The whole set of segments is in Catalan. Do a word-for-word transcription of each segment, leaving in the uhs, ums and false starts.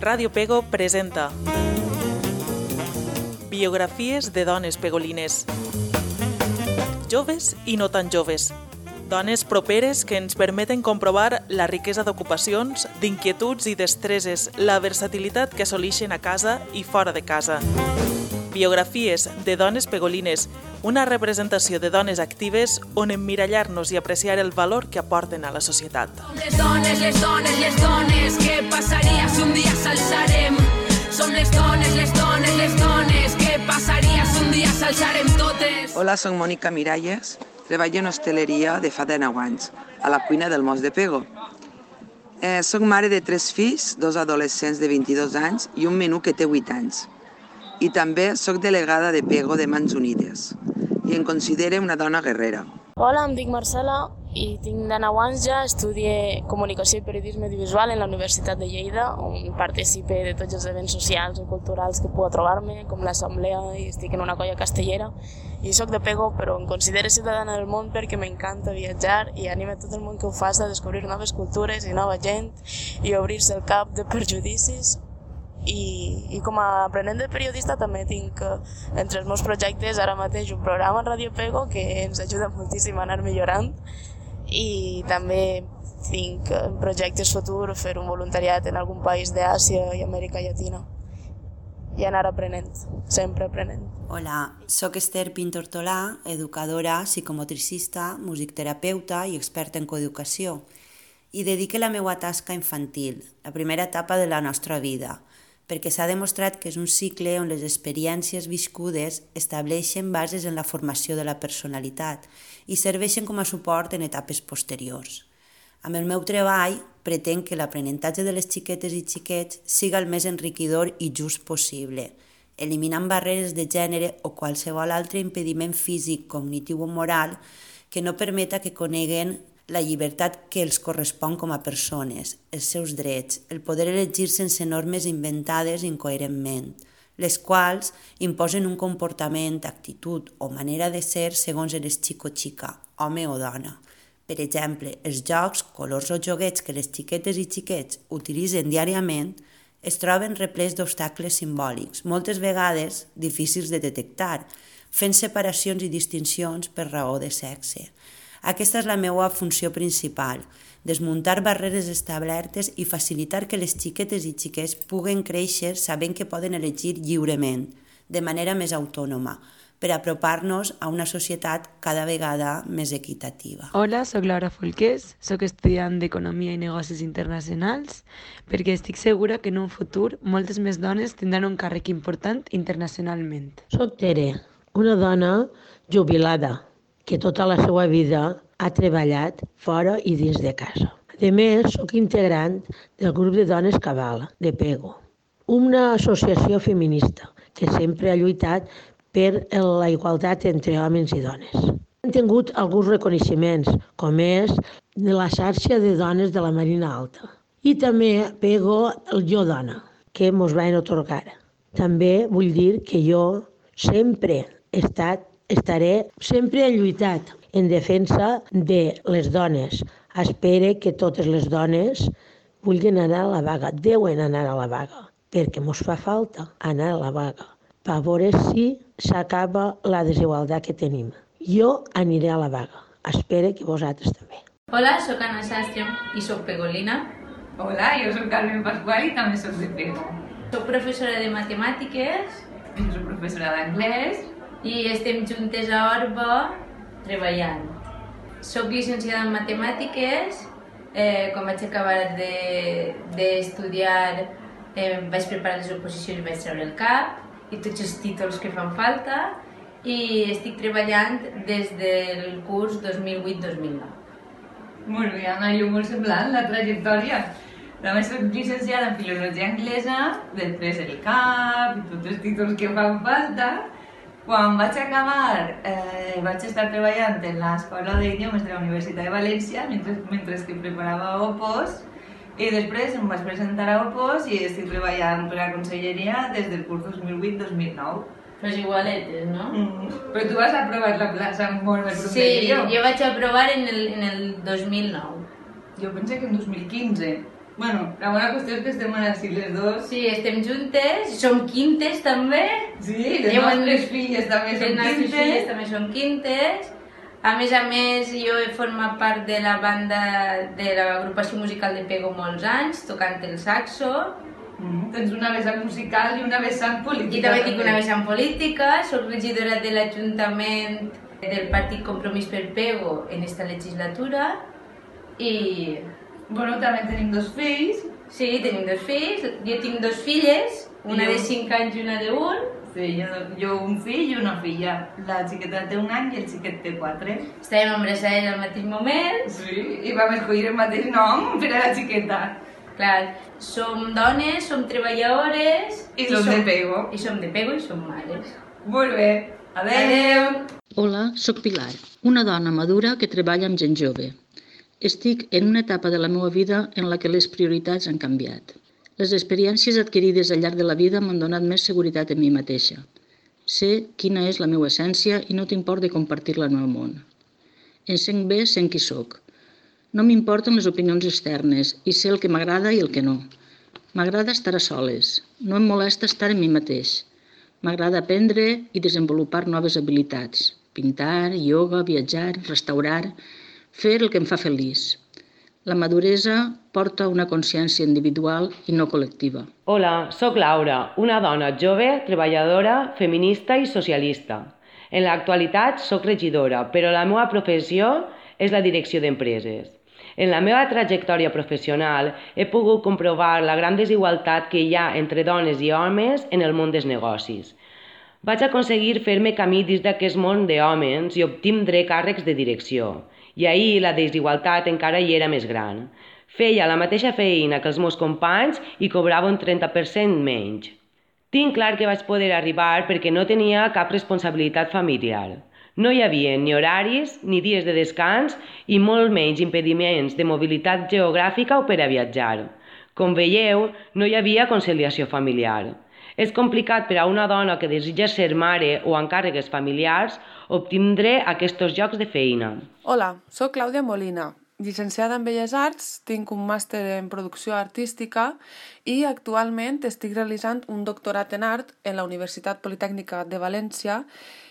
Radio Pego presenta Biografies de dones pegolines. Joves i no tan joves. Dones properes que ens permeten comprovar la riquesa d'ocupacions, d'inquietuds i destreses, la versatilitat que assoleixen a casa i fora de casa. Biografies de dones pegolines, una representació de dones actives on emmirallar-nos i apreciar el valor que aporten a la societat. Som les dones, les dones, les dones, què passaria si un dia s'alçarem? Som les dones, les dones, les dones, què passaria si un dia s'alçarem totes? Hola, soc Mònica Miralles, treballo en hostaleria de fa deu anys, a la cuina del Mos de Pego. Eh, soc mare de tres fills, dos adolescents de vint-i-dos anys i un menú que té vuit anys. I també soc delegada de Pego de Mans Unides i em considero una dona guerrera. Hola, em dic Marcela i tinc dinou anys ja, estudio Comunicació i Periodisme Audiovisual en la Universitat de Lleida, on participe de tots els events socials i culturals que puc trobar-me, com l'assemblea, i estic en una colla castellera. I soc de Pego, però em considero ciutadana del món perquè m'encanta viatjar i anima tot el món que ho faci a descobrir noves cultures i nova gent i obrir-se el cap de prejudicis. I, i com a aprenent de periodista també tinc entre els meus projectes ara mateix un programa a Radio Pego que ens ajuda moltíssim a anar millorant i també tinc projectes futurs fer un voluntariat en algun país d'Àsia i Amèrica Llatina i anar aprenent, sempre aprenent. Hola, soc Esther Pintortolà, educadora, psicomotricista, musicterapeuta i experta en coeducació i dedique la meva tasca infantil, la primera etapa de la nostra vida, perquè s'ha demostrat que és un cicle on les experiències viscudes estableixen bases en la formació de la personalitat i serveixen com a suport en etapes posteriors. Amb el meu treball pretenc que l'aprenentatge de les xiquetes i xiquets siga el més enriquidor i just possible, eliminant barreres de gènere o qualsevol altre impediment físic, cognitiu o moral que no permeta que coneguen la llibertat que els correspon com a persones, els seus drets, el poder elegir sense normes inventades incoherentment, les quals imposen un comportament, actitud o manera de ser segons eres xic o xica, home o dona. Per exemple, els jocs, colors o joguets que les xiquetes i xiquets utilitzen diàriament es troben replets d'obstacles simbòlics, moltes vegades difícils de detectar, fent separacions i distincions per raó de sexe. Aquesta és la meva funció principal, desmuntar barreres establertes i facilitar que les xiquetes i xiquets puguen créixer sabent que poden elegir lliurement, de manera més autònoma, per apropar-nos a una societat cada vegada més equitativa. Hola, soc Laura Folqués, soc estudiant d'Economia i Negocis Internacionals, perquè estic segura que en un futur moltes més dones tindran un càrrec important internacionalment. Soc Tere, una dona jubilada, que tota la seva vida ha treballat fora i dins de casa. A més, soc integrant del grup de dones Cabal, de Pego, una associació feminista que sempre ha lluitat per la igualtat entre homes i dones. Hem tingut alguns reconeixements, com és de la xarxa de dones de la Marina Alta. I també Pego el Jo Dona, que ens van atorgar. També vull dir que jo sempre he estat Estaré sempre he lluitat en defensa de les dones. Espero que totes les dones vulguin anar a la vaga, deuen anar a la vaga, perquè ens fa falta anar a la vaga, per veure si s'acaba la desigualtat que tenim. Jo aniré a la vaga. Espero que vosaltres també. Hola, soc Anna Sastre i soc pegolina. Hola, jo soc Carmen Pasqual i també soc de Pego. Soc professora de matemàtiques. Jo soc professora d'anglès. I estem juntes a Orba treballant. Soc llicenciada en matemàtiques, eh, quan vaig acabar d'estudiar de, eh, vaig preparar les oposicions i vaig treure el cap i tots els títols que fan falta i estic treballant des del curs dos mil vuit dos mil nou. Molt bé, Anna, jo molt semblant la trajectòria. També soc llicenciada en filologia anglesa, després el cap i tots els títols que fan falta. Quan vaig acabar, eh, vaig estar treballant en l'Escola d'Idiomes de la Universitat de València mentre, mentre que preparava Opos i després em vaig presentar a Opos i estic treballant per la conselleria des del curs dos mil vuit dos mil nou. Pues igualetes, no? Mm. Però tu vas aprovar la plaça molt més proper sí, que jo. Sí, jo vaig aprovar en el, en el dos mil nou. Jo pensé que en dos mil quinze. Bueno, la bona qüestió és que estem així les dos. Sí, estem juntes, som quintes també. Sí, les nostres filles també són quintes. Les nostres filles també són quintes. A més a més, jo he format part de la banda de l'agrupació musical de Pego molts anys, tocant el saxo. Mm, tens una vessant musical i una vessant política. I també tinc una vessant política, soc regidora de l'Ajuntament del Partit Compromís per Pego en esta legislatura i... Bueno, també tenim dos fills. Sí, tenim dos fills. Jo tinc dos filles, una jo... de cinc anys i una de un. Sí, jo, jo un fill i una filla. La xiqueta té un any i el xiquet té quatre. Estàvem embarassades al mateix moment. Sí, i vam escollir el mateix nom per a la xiqueta. Clar, som dones, som treballadores... I, i som, som de Pego. I som de Pego i som mares. Molt bé. Adéu. Adéu. Hola, sóc Pilar, una dona madura que treballa amb gent jove. Estic en una etapa de la meva vida en la que les prioritats han canviat. Les experiències adquirides al llarg de la vida m'han donat més seguretat en mi mateixa. Sé quina és la meva essència i no tinc por de compartir-la en el món. Em sent bé sent qui sóc. No m'importen les opinions externes i sé el que m'agrada i el que no. M'agrada estar a soles. No em molesta estar en mi mateix. M'agrada aprendre i desenvolupar noves habilitats. Pintar, ioga, viatjar, restaurar, fer el que em fa feliç. La maduresa porta una consciència individual i no col·lectiva. Hola, sóc Laura, una dona jove, treballadora, feminista i socialista. En l'actualitat sóc regidora, però la meva professió és la direcció d'empreses. En la meva trajectòria professional he pogut comprovar la gran desigualtat que hi ha entre dones i homes en el món dels negocis. Vaig aconseguir fer-me camí dins d'aquest món d'homes i obtindre càrrecs de direcció. I ahir la desigualtat encara hi era més gran. Feia la mateixa feina que els meus companys i cobrava un trenta per cent menys. Tinc clar que vaig poder arribar perquè no tenia cap responsabilitat familiar. No hi havia ni horaris ni dies de descans i molt menys impediments de mobilitat geogràfica o per a viatjar. Com veieu, no hi havia conciliació familiar. És complicat per a una dona que desitja ser mare o amb càrregues familiars obtindre aquests llocs de feina. Hola, sóc Clàudia Molina, llicenciada en Belles Arts, tinc un màster en producció artística i actualment estic realitzant un doctorat en art en la Universitat Politècnica de València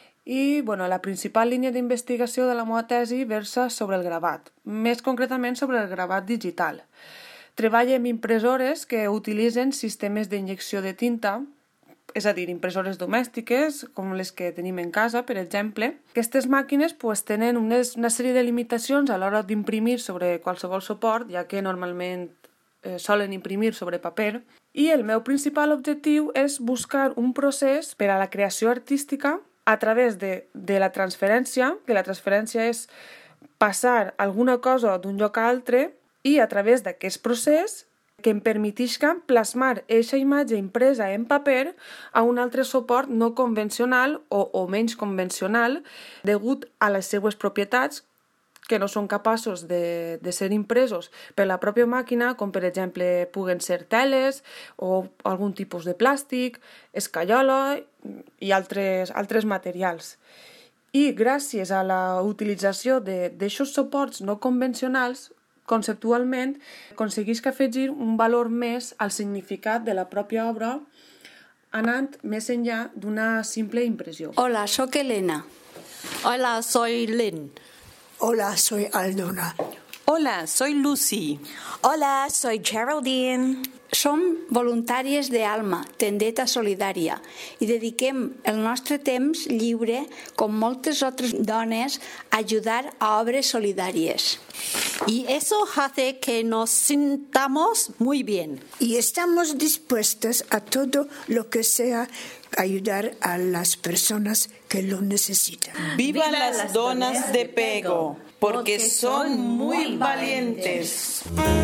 i bueno, la principal línia d'investigació de la meva tesi versa sobre el gravat, més concretament sobre el gravat digital. Treballo amb impressores que utilitzen sistemes d'injecció de tinta, és a dir, impressores domèstiques, com les que tenim en casa, per exemple. Aquestes màquines pues, tenen unes, una sèrie de limitacions a l'hora d'imprimir sobre qualsevol suport, ja que normalment eh, solen imprimir sobre paper, i el meu principal objectiu és buscar un procés per a la creació artística a través de, de la transferència, que la transferència és passar alguna cosa d'un lloc a altre, i a través d'aquest procés que em permetisca plasmar aquesta imatge impresa en paper a un altre suport no convencional o, o menys convencional degut a les seues propietats que no són capaços de, de ser impresos per la pròpia màquina, com per exemple puguen ser teles o algun tipus de plàstic, escaiola i altres, altres materials. I gràcies a la utilització d'aixòs suports no convencionals, conceptualment, aconseguís que afegir un valor més al significat de la pròpia obra anant més enllà d'una simple impressió. Hola, soy Elena. Hola, soy Lynn. Hola, soy Aldona. Hola, soy Lucy. Hola, soy Geraldine. Som voluntàries d'Alma, Tendeta Solidària, i dediquem el nostre temps lliure, com moltes altres dones, a ayudar a obres solidàries. Y eso hace que nos sintamos muy bien. Y estamos dispuestos a todo lo que sea ayudar a las personas que lo necesitan. ¡Viva las donas de Pego! Porque son muy valientes.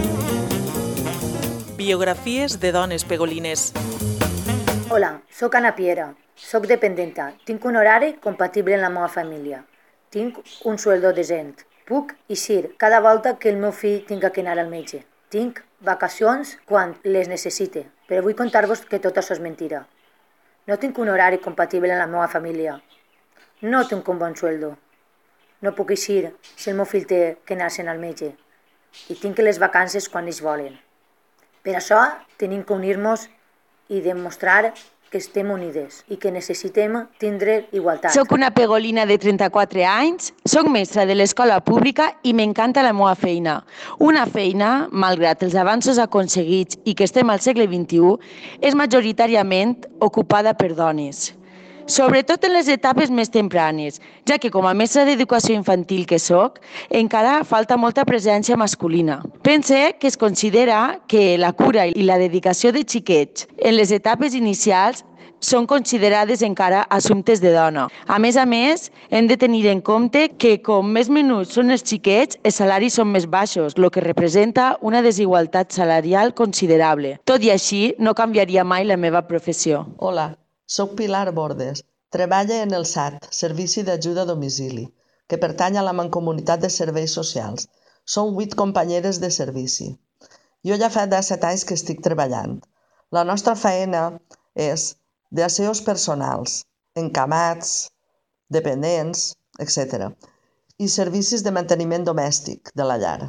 Biografies de dones pegolines. Hola, sóc Anna Piera, sóc dependenta, tinc un horari compatible amb la meva família, tinc un sueldo decent, puc eixir cada volta que el meu fill tinga que anar al metge, tinc vacacions quan les necessite, però vull contar-vos que tot això és mentira. No tinc un horari compatible amb la meva família, no tinc un bon sueldo, no puc eixir si el meu fill té que anar-se'n al metge i tinc les vacances quan ells volen. Per això tenim que unir-nos i demostrar que estem unides i que necessitem tindre igualtat. Soc una pegolina de trenta-quatre anys, soc mestra de l'escola pública i m'encanta la meva feina. Una feina, malgrat els avanços aconseguits i que estem al segle vint-i-u, és majoritàriament ocupada per dones. Sobretot en les etapes més tempranes, ja que com a mestra d'educació infantil que soc, encara falta molta presència masculina. Pense que es considera que la cura i la dedicació de xiquets en les etapes inicials són considerades encara assumptes de dona. A més a més, hem de tenir en compte que com més menuts són els xiquets, els salaris són més baixos, el que representa una desigualtat salarial considerable. Tot i així, no canviaria mai la meva professió. Hola. Soc Pilar Bordes, treballo en el S A T, Servici d'Ajuda a Domicili, que pertany a la Mancomunitat de Serveis Socials. Som vuit companyeres de servici. Jo ja fa disset anys que estic treballant. La nostra feina és d'asseus personals, encamats, dependents, etcètera, i servicis de manteniment domèstic de la llar.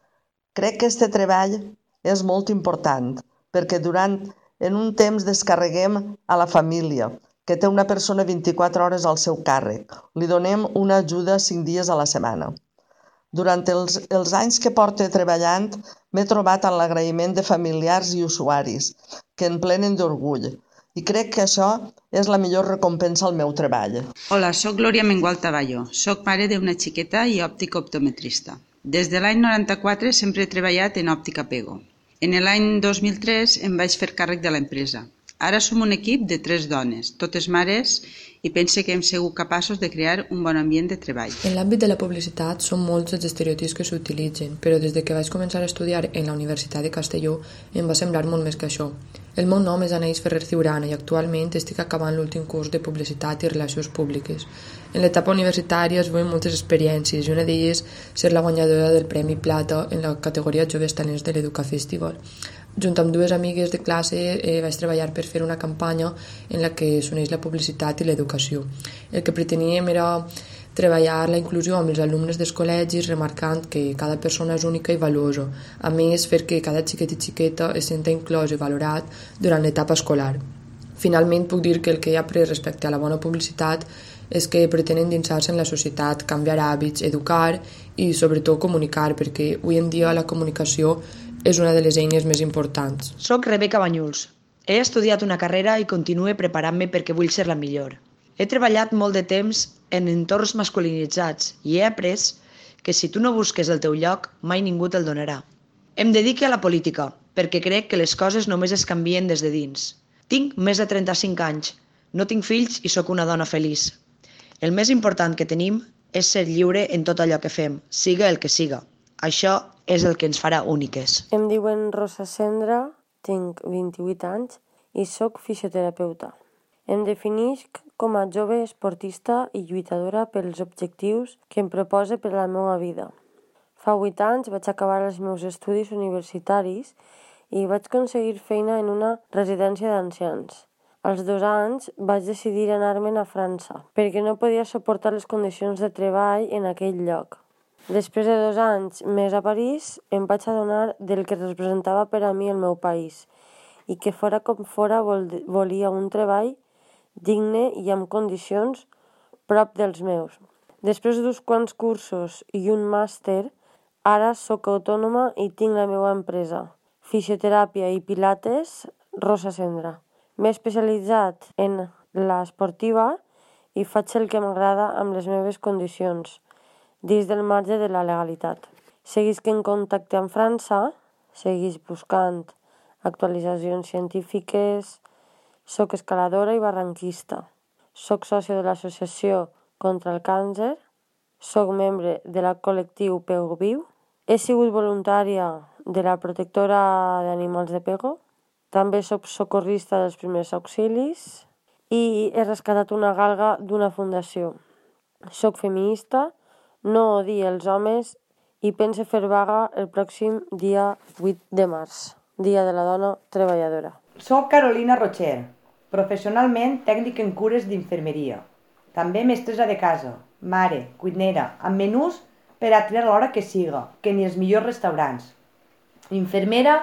Crec que aquest treball és molt important perquè durant en un temps descarreguem a la família, que té una persona vint-i-quatre hores al seu càrrec. Li donem una ajuda cinc dies a la setmana. Durant els, els anys que porto treballant, m'he trobat amb l'agraïment de familiars i usuaris, que em plenen d'orgull, i crec que això és la millor recompensa al meu treball. Hola, soc Glòria Mengual Taballó. Soc mare d'una xiqueta i òptic optometrista. Des de l'any noranta-quatre sempre he treballat en òptica Pego. En l'any dos mil tres em vaig fer càrrec de l'empresa. Ara som un equip de tres dones, totes mares, i pense que hem sigut capaços de crear un bon ambient de treball. En l'àmbit de la publicitat són molts els estereotips que s'utilitzen, però des de que vaig començar a estudiar en la Universitat de Castelló em va semblar molt més que això. El meu nom és Anaïs Ferrer Ciurana i actualment estic acabant l'últim curs de Publicitat i Relacions Públiques. En l'etapa universitària es veuen moltes experiències i una d'elles ser la guanyadora del Premi Plata en la categoria Joves Talents de l'Educa Festival. Junt amb dues amigues de classe eh, vaig treballar per fer una campanya en la que s'uneix la publicitat i l'educació. El que preteníem era treballar la inclusió amb els alumnes dels col·legis, remarcant que cada persona és única i valuosa. A més, fer que cada xiquet i xiqueta es senta inclòs i valorat durant l'etapa escolar. Finalment, puc dir que el que he après respecte a la bona publicitat és que pretenen endinsar-se en la societat, canviar hàbits, educar i, sobretot, comunicar, perquè avui en dia la comunicació és una de les eines més importants. Soc Rebeca Banyuls. He estudiat una carrera i continuo preparant-me perquè vull ser la millor. He treballat molt de temps en entorns masculinitzats i he après que si tu no busques el teu lloc, mai ningú te'l donarà. Em dedico a la política perquè crec que les coses només es canvien des de dins. Tinc més de trenta-cinc anys, no tinc fills i sóc una dona feliç. El més important que tenim és ser lliure en tot allò que fem, siga el que siga. Això és el que ens farà úniques. Em diuen Rosa Cendra, tinc vint-i-vuit anys i sóc fisioterapeuta. Em definisc com a jove esportista i lluitadora pels objectius que em propose per a la meva vida. Fa vuit anys vaig acabar els meus estudis universitaris i vaig aconseguir feina en una residència d'ancians. Als dos anys vaig decidir anar-me'n a França perquè no podia suportar les condicions de treball en aquell lloc. Després de dos anys més a París em vaig adonar del que representava per a mi el meu país i que fora com fora vol- volia un treball digne i amb condicions prop dels meus. Després d'uns quants cursos i un màster, ara sóc autònoma i tinc la meva empresa, Fisioteràpia i Pilates Rosa Cendra. M'he especialitzat en l'esportiva i faig el que m'agrada amb les meves condicions, dins del marge de la legalitat. Seguisc en contacte amb França, seguisc buscant actualitzacions científiques, soc escaladora i barranquista, soc sòcia de l'Associació contra el Càncer, soc membre de la col·lectiu Pego Viu, he sigut voluntària de la protectora d'animals de Pego, també soc socorrista dels primers auxilis i he rescatat una galga d'una fundació. Soc feminista, no odio els homes i pense fer vaga el pròxim dia vuit de març, Dia de la Dona Treballadora. Soc Carolina Rocher, professionalment tècnic en cures d'infermeria. També mestressa de casa, mare, cuinera, amb menús per a triar a l'hora que siga, que ni els millors restaurants. Infermera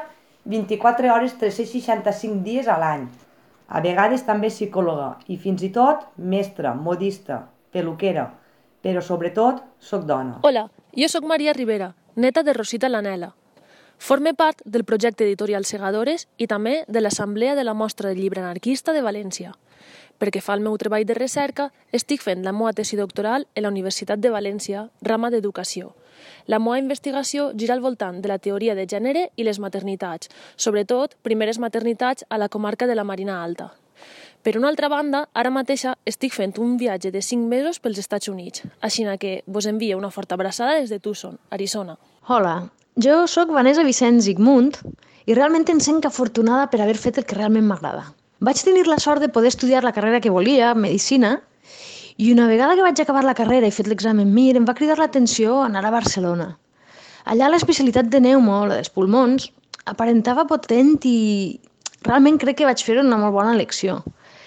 vint-i-quatre hores, tres-cents seixanta-cinc dies a l'any. A vegades també psicòloga i fins i tot mestra, modista, peluquera, però sobretot soc dona. Hola, jo sóc Maria Rivera, neta de Rosita Lanela. Forme part del projecte editorial Segadores i també de l'Assemblea de la Mostra del Llibre Anarquista de València. Perquè fa el meu treball de recerca, estic fent la meva tesi doctoral a la Universitat de València, rama d'Educació. La meva investigació gira al voltant de la teoria de gènere i les maternitats, sobretot primeres maternitats a la comarca de la Marina Alta. Per una altra banda, ara mateixa estic fent un viatge de cinc mesos pels Estats Units, així que vos envio una forta abraçada des de Tucson, Arizona. Hola, jo sóc Vanessa Vicent Zigmund i realment em sent afortunada per haver fet el que realment m'agrada. Vaig tenir la sort de poder estudiar la carrera que volia, Medicina, i una vegada que vaig acabar la carrera i fet l'examen M I R, em va cridar l'atenció anar a Barcelona. Allà l'especialitat de pneumo, la dels pulmons, aparentava potent i realment crec que vaig fer una molt bona elecció.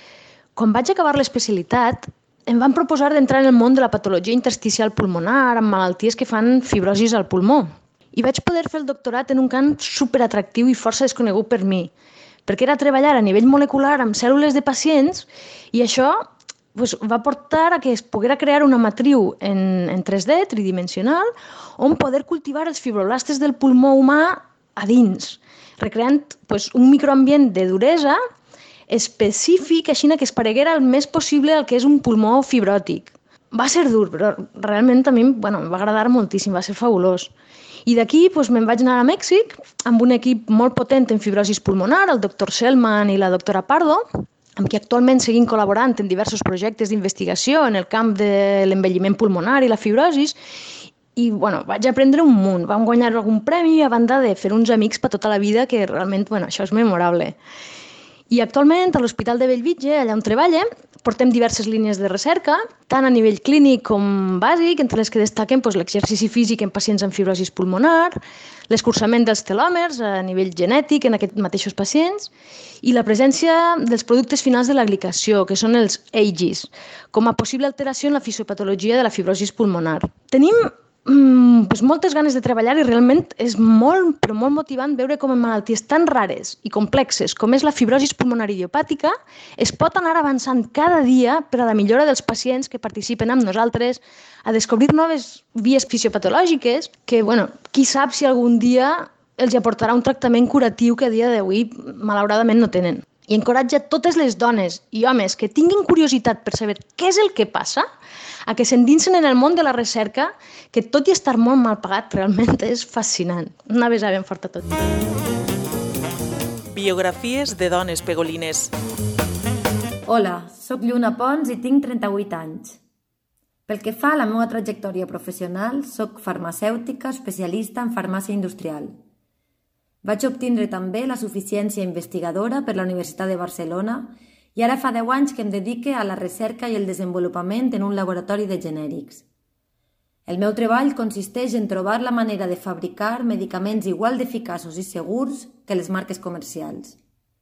Quan vaig acabar l'especialitat, em van proposar d'entrar en el món de la patologia intersticial pulmonar amb malalties que fan fibrosis al pulmó. I vaig poder fer el doctorat en un camp superatractiu i força desconegut per mi, perquè era treballar a nivell molecular amb cèl·lules de pacients i això pues, va portar a que es poguera crear una matriu en, en tres D, tridimensional, on poder cultivar els fibroblastes del pulmó humà a dins, recreant pues, un microambient de duresa específic, així que es pareguera el més possible al que és un pulmó fibròtic. Va ser dur, però realment a mi bueno, em va agradar moltíssim, va ser fabulós. I d'aquí doncs, me'n vaig anar a Mèxic amb un equip molt potent en fibrosis pulmonar, el doctor Selman i la doctora Pardo, amb qui actualment seguim col·laborant en diversos projectes d'investigació en el camp de l'envelliment pulmonar i la fibrosis, i bueno, vaig aprendre un munt. Vam guanyar algun premi a banda de fer uns amics per tota la vida, que realment bueno, això és memorable. I actualment a l'Hospital de Bellvitge, allà on treballa, portem diverses línies de recerca, tant a nivell clínic com bàsic, entre les que destaquen doncs, l'exercici físic en pacients amb fibrosis pulmonar, l'escurçament dels telòmers a nivell genètic en aquests mateixos pacients i la presència dels productes finals de la glicació, que són els A G Es, com a possible alteració en la fisiopatologia de la fibrosis pulmonar. Tenim Mm, pues moltes ganes de treballar i realment és molt, però molt motivant veure com en malalties tan rares i complexes com és la fibrosis pulmonar idiopàtica es pot anar avançant cada dia per a la millora dels pacients que participen amb nosaltres a descobrir noves vies fisiopatològiques que, bueno, qui sap si algun dia els aportarà un tractament curatiu que a dia d'avui malauradament no tenen. I encoratja totes les dones i homes que tinguin curiositat per saber què és el que passa a que s'endinsen en el món de la recerca, que tot i estar molt mal pagat, realment és fascinant. Una besada ben forta a tots. Biografies de dones pegolines. Hola, sóc Lluna Pons i tinc trenta-vuit anys. Pel que fa a la meva trajectòria professional, sóc farmacèutica especialista en farmàcia industrial. Vaig obtindre també la suficiència investigadora per la Universitat de Barcelona i ara fa deu anys que em dedique a la recerca i el desenvolupament en un laboratori de genèrics. El meu treball consisteix en trobar la manera de fabricar medicaments igual d'eficaços i segurs que les marques comercials.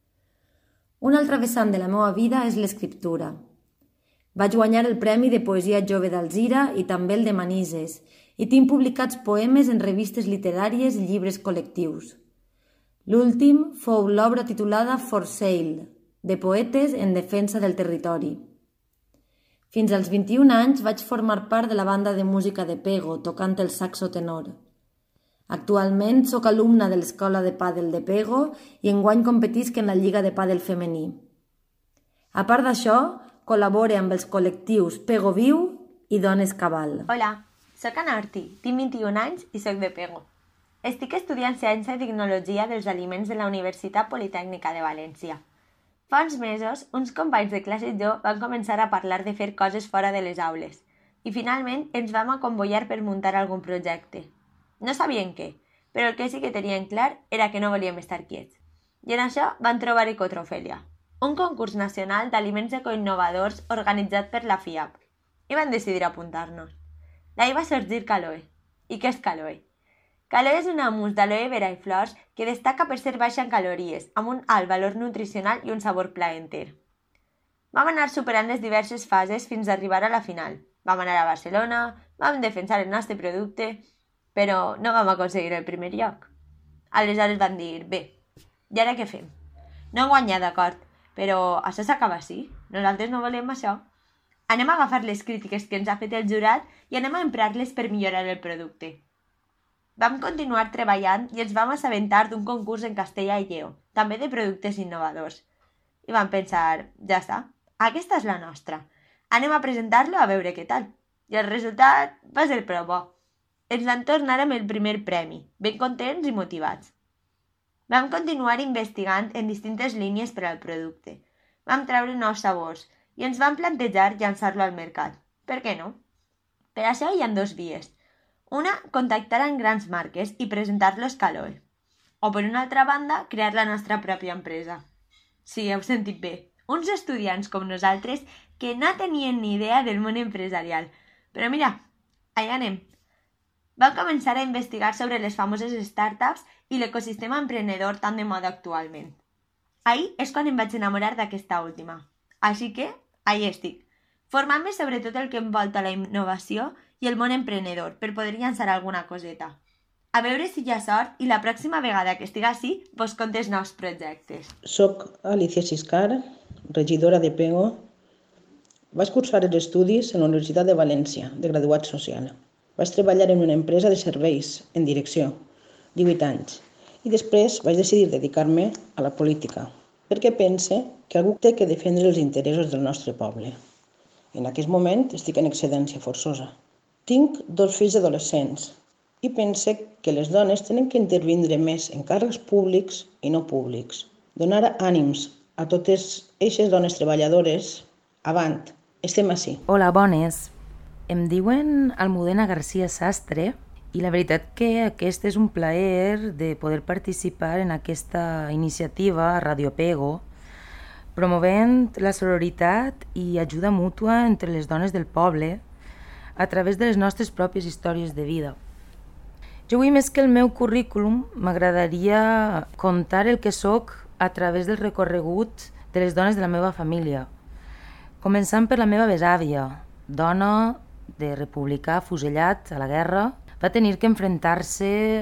Una altra vessant de la meva vida és l'escriptura. Vaig guanyar el Premi de Poesia Jove d'Alzira i també el de Manises i tinc publicats poemes en revistes literàries i llibres col·lectius. L'últim fou l'obra titulada For Sale, de poetes en defensa del territori. Fins als vint-i-un anys vaig formar part de la banda de música de Pego, tocant el saxo tenor. Actualment sóc alumna de l'escola de pàdel de Pego i enguany competisc en la lliga de pàdel femení. A part d'això, col·labore amb els col·lectius Pego Viu i Dones Cabal. Hola, sóc Ana Ortí, tinc vint-i-un anys i sóc de Pego. Estic estudiant Ciència i Tecnologia dels Aliments de la Universitat Politècnica de València. Fa uns mesos, uns companys de classe i jo van començar a parlar de fer coses fora de les aules i finalment ens vam acombollar per muntar algun projecte. No sabien què, però el que sí que tenien clar era que no volíem estar quiets. I en això van trobar Ecotrofèlia, un concurs nacional d'aliments ecoinnovadors organitzat per la F I A P, i van decidir apuntar-nos. D'ahir va sorgir Caloe. I què és Caloe? Caloe és una mousse d'aloe vera i flors que destaca per ser baixa en calories, amb un alt valor nutricional i un sabor plaenter. Vam anar superant les diverses fases fins a arribar a la final. Vam anar a Barcelona, vam defensar el nostre producte, però no vam aconseguir el primer lloc. Aleshores van dir, bé, I ara què fem? No hem guanyat, d'acord, però això s'acaba així. Nosaltres no volem això. Anem a agafar les crítiques que ens ha fet el jurat i anem a emprar-les per millorar el producte. Vam continuar treballant i ens vam assabentar d'un concurs en Castella i Lleó, també de productes innovadors. I vam pensar, ja està, aquesta és la nostra. Anem a presentar-lo a veure què tal. I el resultat va ser prou bo. Ens van tornar amb el primer premi, ben contents i motivats. Vam continuar investigant en distintes línies per al producte. Vam treure nous sabors i ens vam plantejar llançar-lo al mercat. Per què no? Per això hi ha dos vies. Una, contactar amb grans marques i presentar-los calor. O per una altra banda, crear la nostra pròpia empresa. Sí, heu sentit bé. Uns estudiants com nosaltres que no tenien ni idea del món empresarial. Però mira, allà anem. Vam començar a investigar sobre les famoses startups i l'ecosistema emprenedor tan de moda actualment. Ahir és quan em vaig enamorar d'aquesta última. Així que, ahí estic, formant-me sobre tot el que envolta la innovació i el món emprenedor per poder llançar alguna coseta. A veure si hi ha sort i la pròxima vegada que estigui així vos contes nous projectes. Soc Alicia Siscar, regidora de Pego. Vaig cursar els estudis en la Universitat de València, de graduat social. Vaig treballar en una empresa de serveis, en direcció, divuit anys, i després vaig decidir dedicar-me a la política, perquè pense que algú té que defendre els interessos del nostre poble. En aquest moment estic en excedència forçosa. Tinc dos fills adolescents i pense que les dones tenen que intervindre més en càrrecs públics i no públics. Donar ànims a totes aquestes dones treballadores. Avant, estem ací. Hola, bones. Em diuen Almudena García Sastre i la veritat que aquest és un plaer de poder participar en aquesta iniciativa a Radio Pego, promovent la sororitat i ajuda mútua entre les dones del poble a través de les nostres pròpies històries de vida. Jo avui, més que el meu currículum, m'agradaria contar el que sóc a través del recorregut de les dones de la meva família, començant per la meva besàvia, dona de republicà afusellat a la guerra, va tenir que enfrontar-se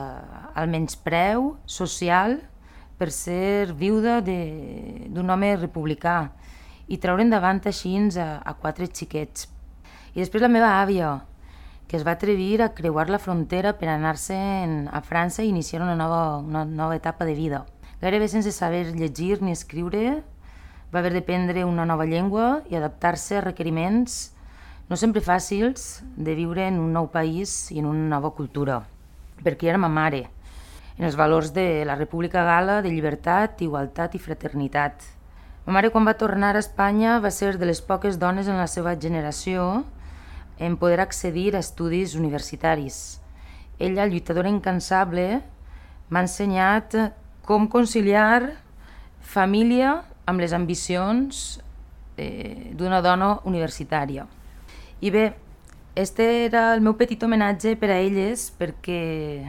al menyspreu social per ser viuda d'un home republicà i treure endavant així a, a quatre xiquets. I després la meva àvia, que es va atrevir a creuar la frontera per anar-se'n a França i iniciar una nova, una nova etapa de vida. Gairebé sense saber llegir ni escriure, va haver d'aprendre una nova llengua i adaptar-se a requeriments no sempre fàcils de viure en un nou país i en una nova cultura, perquè era ma mare, en els valors de la República Gala de llibertat, igualtat i fraternitat. Ma mare, quan va tornar a Espanya, va ser de les poques dones en la seva generació en poder accedir a estudis universitaris. Ella, lluitadora incansable, m'ha ensenyat com conciliar família amb les ambicions eh, d'una dona universitària. I bé, este era el meu petit homenatge per a elles, perquè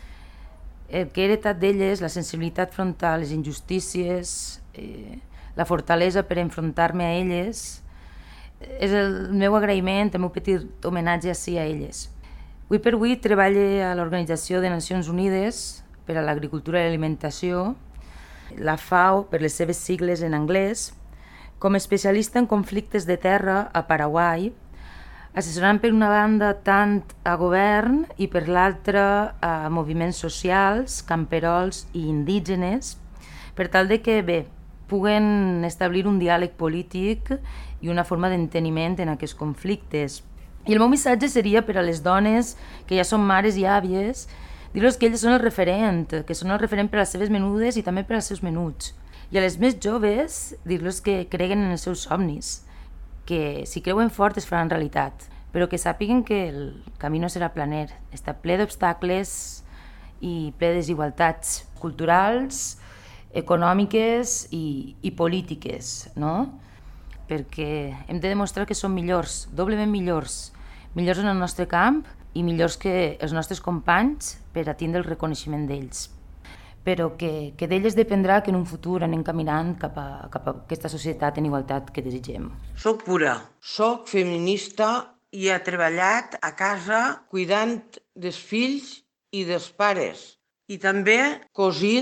el que he heretat d'elles, la sensibilitat frontal a les injustícies, eh, la fortalesa per enfrontar-me a elles, és el meu agraïment, el meu petit homenatge així a elles. Avui per avui treballo a l'Organització de Nacions Unides per a l'Agricultura i l'Alimentació, la FAO per les seves sigles en anglès, com a especialista en conflictes de terra a Paraguai, assessorant per una banda tant a govern i per l'altra a moviments socials, camperols i indígenes, per tal de que bé, puguen establir un diàleg polític i una forma d'enteniment en aquests conflictes. I el meu missatge seria per a les dones que ja són mares i àvies, dir-los que elles són el referent, que són el referent per a les seves menudes i també per als seus menuts. I a les més joves, dir-los que creguen en els seus somnis, que si creuen fort es faran realitat, però que sàpiguen que el camí no serà planer, està ple d'obstacles i ple de desigualtats culturals, econòmiques i, i polítiques, no? Perquè hem de demostrar que som millors, doblement millors, millors en el nostre camp i millors que els nostres companys per a tindre el reconeixement d'ells. Però que, que d'elles dependrà que en un futur anem caminant cap a, cap a aquesta societat en igualtat que desitgem. Soc pura, soc feminista i he treballat a casa cuidant dels fills i dels pares i també cosint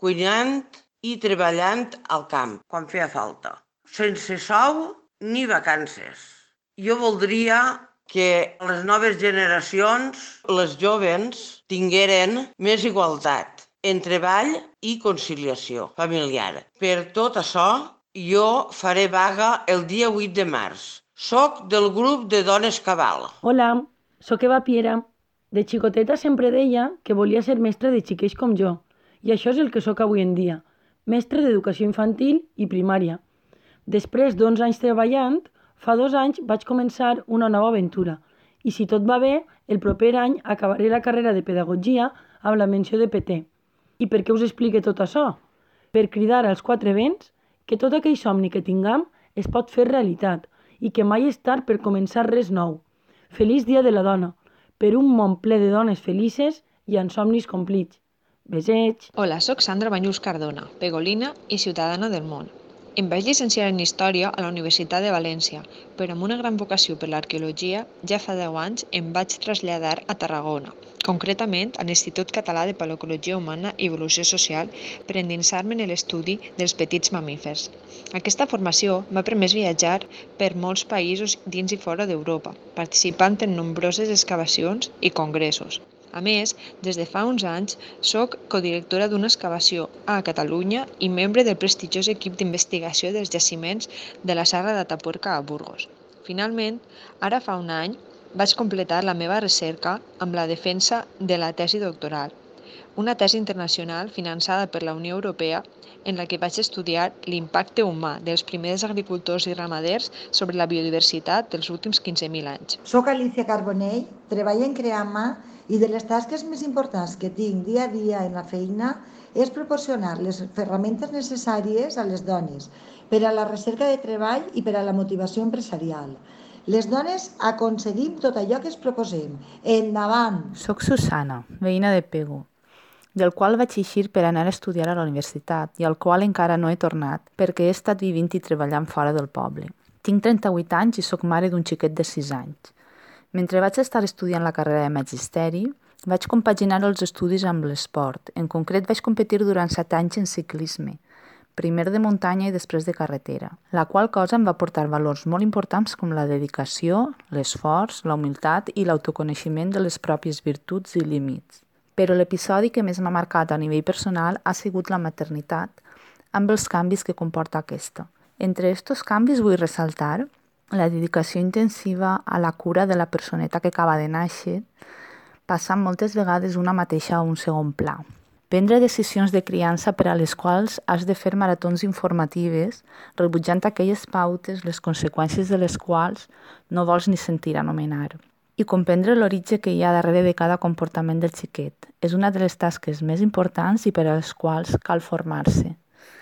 cuinant i treballant al camp, quan feia falta, sense sou ni vacances. Jo voldria que les noves generacions, les joves, tingueren més igualtat en treball i conciliació familiar. Per tot això, jo faré vaga el dia vuit de març. Soc del grup de Dones Cabal. Hola, soc Eva Piera. De xicoteta sempre deia que volia ser mestra de xiquets com jo, i això és el que sóc avui en dia, mestre d'educació infantil i primària. Després d'onze anys treballant, fa dos anys vaig començar una nova aventura, i si tot va bé, el proper any acabaré la carrera de pedagogia amb la menció de P T. I per què us explique tot això? Per cridar als quatre vents que tot aquell somni que tinguem es pot fer realitat i que mai és tard per començar res nou. Feliç Dia de la Dona, per un món ple de dones felices i amb somnis complits. Besets! Hola, sóc Sandra Banyús Cardona, pegolina i ciutadana del món. Em vaig llicenciar en Història a la Universitat de València, però amb una gran vocació per l'arqueologia, ja fa deu anys em vaig traslladar a Tarragona, concretament a l'Institut Català de Paleoecologia Humana i Evolució Social, per endinsar-me en l'estudi dels petits mamífers. Aquesta formació m'ha permès viatjar per molts països dins i fora d'Europa, participant en nombroses excavacions i congressos. A més, des de fa uns anys, soc codirectora d'una excavació a Catalunya i membre del prestigiós equip d'investigació dels jaciments de la Serra d'Atapuerca a Burgos. Finalment, ara fa un any, vaig completar la meva recerca amb la defensa de la tesi doctoral, una tesi internacional finançada per la Unió Europea en la que vaig estudiar l'impacte humà dels primers agricultors i ramaders sobre la biodiversitat dels últims quinze mil anys. Soc Alicia Carbonell, treballo en Creama i de les tasques més importants que tinc dia a dia en la feina és proporcionar les ferramentes necessàries a les dones per a la recerca de treball i per a la motivació empresarial. Les dones aconseguim tot allò que es proposem. Endavant! Soc Susana, veïna de Pego, del qual vaig eixir per anar a estudiar a la universitat i al qual encara no he tornat perquè he estat vivint i treballant fora del poble. Tinc trenta-vuit anys i sóc mare d'un xiquet de sis anys. Mentre vaig estar estudiant la carrera de Magisteri, vaig compaginar els estudis amb l'esport. En concret, vaig competir durant set anys en ciclisme, primer de muntanya i després de carretera, la qual cosa em va portar valors molt importants com la dedicació, l'esforç, la humilitat i l'autoconeixement de les pròpies virtuts i límits. Però l'episodi que més m'ha marcat a nivell personal ha sigut la maternitat, amb els canvis que comporta aquesta. Entre aquests canvis vull ressaltar la dedicació intensiva a la cura de la personeta que acaba de néixer, passant moltes vegades una mateixa a un segon pla. Prendre decisions de criança per a les quals has de fer maratons informatives, rebutjant aquelles pautes, les conseqüències de les quals no vols ni sentir anomenar. I comprendre l'origen que hi ha darrere de cada comportament del xiquet. És una de les tasques més importants i per a les quals cal formar-se.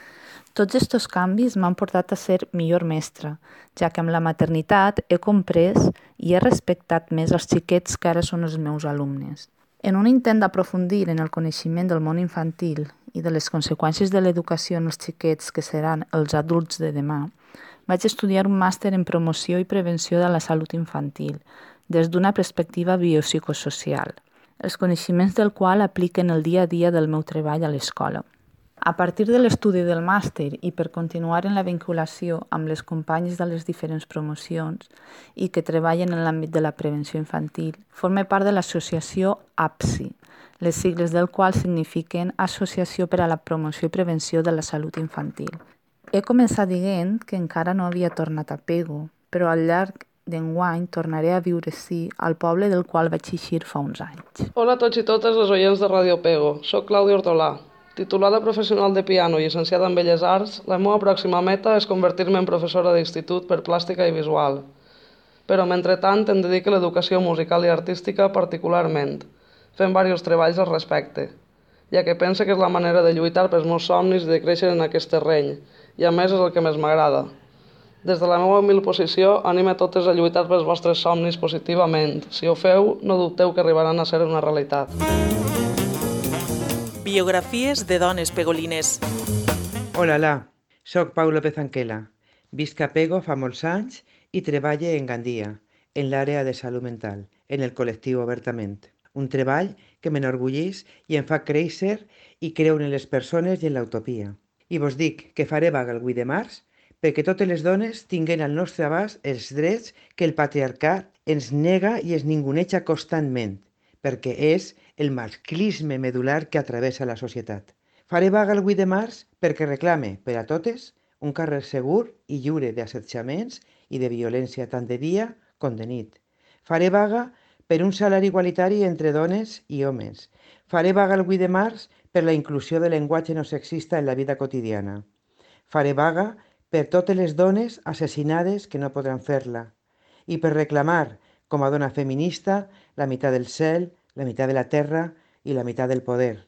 Tots aquests canvis m'han portat a ser millor mestra, ja que amb la maternitat he comprès i he respectat més els xiquets que ara són els meus alumnes. En un intent d'aprofundir en el coneixement del món infantil i de les conseqüències de l'educació en els xiquets que seran els adults de demà, vaig estudiar un màster en promoció i prevenció de la salut infantil, des d'una perspectiva biopsicosocial, els coneixements del qual apliquen el dia a dia del meu treball a l'escola. A partir de l'estudi del màster i per continuar en la vinculació amb les companyes de les diferents promocions i que treballen en l'àmbit de la prevenció infantil, forme part de l'associació A P S I, les sigles del qual signifiquen Associació per a la Promoció i Prevenció de la Salut Infantil. He començat dient que encara no havia tornat a Pego, però al llarg d'enguany tornaré a viure sí al poble del qual vaig eixir fa uns anys. Hola a tots i totes els oients de Ràdio Pego. Soc Clàudia Ortolà. Titulada professional de piano i llicenciada en Belles Arts, la meva pròxima meta és convertir-me en professora d'institut per plàstica i visual. Però, mentrestant, em dedico a l'educació musical i artística particularment, fent diversos treballs al respecte, ja que pense que és la manera de lluitar pels meus somnis i de créixer en aquest terreny, i a més és el que més m'agrada. Des de la meva humil posició, animo a totes a lluitar pels vostres somnis positivament. Si ho feu, no dubteu que arribaran a ser una realitat. Biografies de dones pegolines. Hola, soc Pau López Anquela. Visc a Pego fa molts anys i treballo en Gandia, en l'àrea de salut mental, en el col·lectiu Obertament, un treball que m'enorgulleix i em fa créixer i creure en les persones i en l'utopia. I vos dic que faré vaga el vuit de març perquè totes les dones tinguin al nostre abast els drets que el patriarcat ens nega i ens ninguneja constantment, perquè és el masclisme medular que atravessa la societat. Faré vaga el vuit de març perquè reclame per a totes un carrer segur i lliure d'assetjaments i de violència tant de dia com de nit. Faré vaga per un salari igualitari entre dones i homes. Faré vaga el vuit de març per la inclusió del llenguatge no sexista en la vida quotidiana. Faré vaga per totes les dones assassinades que no podran fer-la i per reclamar, com a dona feminista, la meitat del cel, la meitat de la terra i la meitat del poder.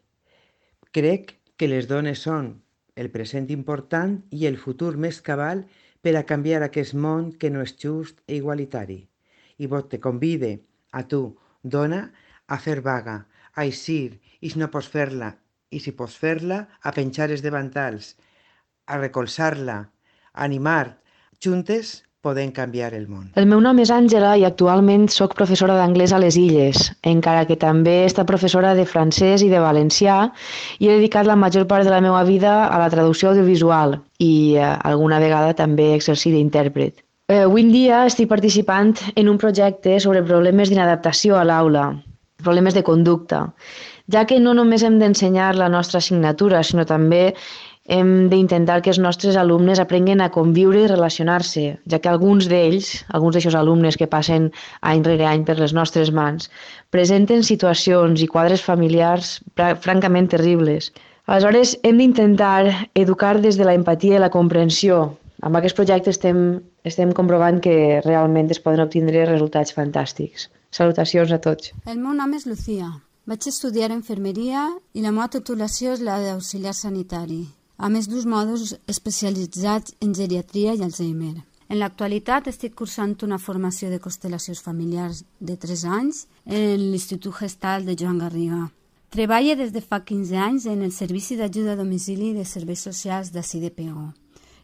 Crec que les dones són el present important i el futur més cabal per a canviar aquest món que no és just i igualitari. I vos te convide a tu, dona, a fer vaga, a eixir, i si no pots fer-la, i si pots fer-la, a penjar els davantals, a recolzar-la, a animar. Juntes podem canviar el món. El meu nom és Àngela i actualment soc professora d'anglès a les Illes, encara que també he estat professora de francès i de valencià i he dedicat la major part de la meva vida a la traducció audiovisual i eh, alguna vegada també he exercit d'intèrpret. Eh, avui en dia estic participant en un projecte sobre problemes d'inadaptació a l'aula, problemes de conducta, ja que no només hem d'ensenyar la nostra assignatura, sinó també hem d'intentar que els nostres alumnes aprenguen a conviure i relacionar-se, ja que alguns d'ells, alguns d'aquests alumnes que passen any rere any per les nostres mans, presenten situacions i quadres familiars francament terribles. Aleshores, hem d'intentar educar des de la empatia i la comprensió. Amb aquest projecte estem, estem comprovant que realment es poden obtindre resultats fantàstics. Salutacions a tots. El meu nom és Lucía. Vaig estudiar infermeria i la meva titulació és la d'auxiliar sanitari, a més dos mòduls especialitzats en geriatria i Alzheimer. En l'actualitat estic cursant una formació de constel·lacions familiars de tres anys en l'Institut Gestal de Joan Garriga. Treballo des de fa quinze anys en el Servici d'Ajuda a Domicili de Serveis Socials d'ací de Pego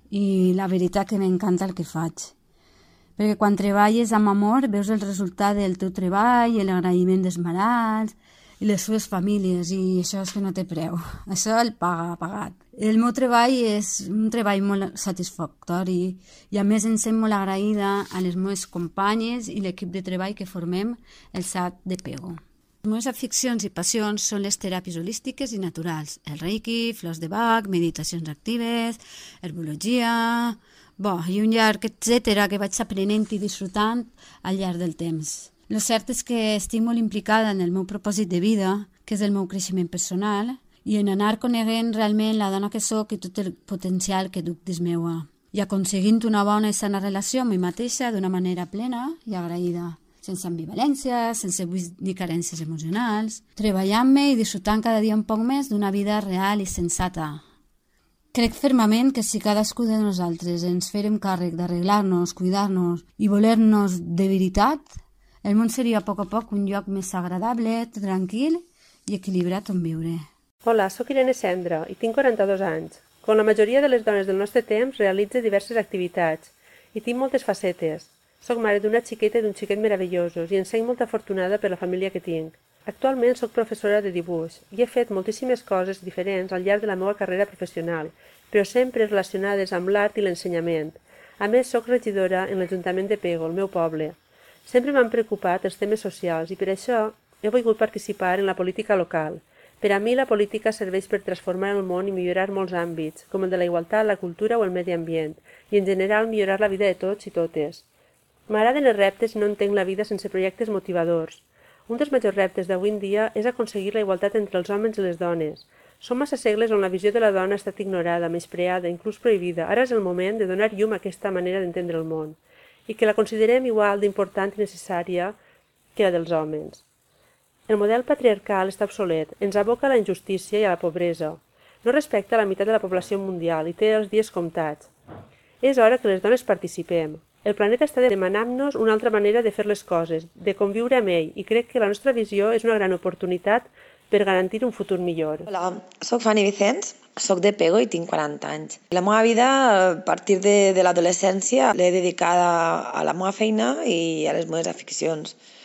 i la veritat que m'encanta el que faig. Perquè quan treballes amb amor veus el resultat del teu treball i l'agraïment dels malalts i les seves famílies, i això és que no té preu. Això el paga pagat. El meu treball és un treball molt satisfactori i a més em sent molt agraïda a les meves companyes i l'equip de treball que formem el S A T de Pego. Les meves aficions i passions són les teràpies holístiques i naturals, el reiki, flors de Bach, meditacions actives, herbologia, bo, i un llarg etcètera que vaig aprenent i disfrutant al llarg del temps. El cert és que estic molt implicada en el meu propòsit de vida, que és el meu creixement personal, i en anar coneguent realment la dona que sóc i tot el potencial que duc dins meua, i aconseguint una bona i sana relació amb mi mateixa d'una manera plena i agraïda, sense ambivalència, sense buits ni carències emocionals, treballant-me i disfrutant cada dia un poc més d'una vida real i sensata. Crec fermament que si cadascú de nosaltres ens fèrem càrrec d'arreglar-nos, cuidar-nos i voler-nos de veritat, el món seria a poc a poc un lloc més agradable, tranquil i equilibrat on viure. Hola, sóc Irene Cendra i tinc quaranta-dos anys. Com la majoria de les dones del nostre temps, realitzo diverses activitats i tinc moltes facetes. Soc mare d'una xiqueta i d'un xiquet meravellosos i em sent molt afortunada per la família que tinc. Actualment soc professora de dibuix i he fet moltíssimes coses diferents al llarg de la meva carrera professional, però sempre relacionades amb l'art i l'ensenyament. A més, soc regidora en l'Ajuntament de Pego, el meu poble. Sempre m'han preocupat els temes socials i per això he volgut participar en la política local. Per a mi la política serveix per transformar el món i millorar molts àmbits, com el de la igualtat, la cultura o el medi ambient, i en general millorar la vida de tots i totes. M'agraden els reptes i no entenc la vida sense projectes motivadors. Un dels majors reptes d'avui en dia és aconseguir la igualtat entre els homes i les dones. Som massa segles on la visió de la dona ha estat ignorada, menyspreada, inclús prohibida. Ara és el moment de donar llum a aquesta manera d'entendre el món i que la considerem igual d'important i necessària que la dels homes. El model patriarcal està obsolet, ens aboca a la injustícia i a la pobresa. No respecta la meitat de la població mundial i té els dies comptats. És hora que les dones participem. El planeta està demanant-nos una altra manera de fer les coses, de conviure amb ell, i crec que la nostra visió és una gran oportunitat per garantir un futur millor. Hola, soc Fanny Vicens, soc de Pego i tinc quaranta anys. La meva vida, a partir de, de l'adolescència, l'he dedicada a la meva feina i a les meves aficions.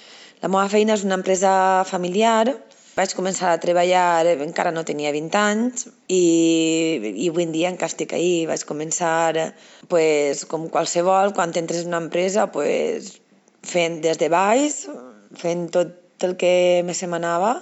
La meva feina és una empresa familiar. Vaig començar a treballar, encara no tenia vint anys, i, i avui en dia encara estic ahí. Vaig començar, pues, com qualsevol, quan entres en una empresa, pues, fent des de baix, fent tot el que me semanava,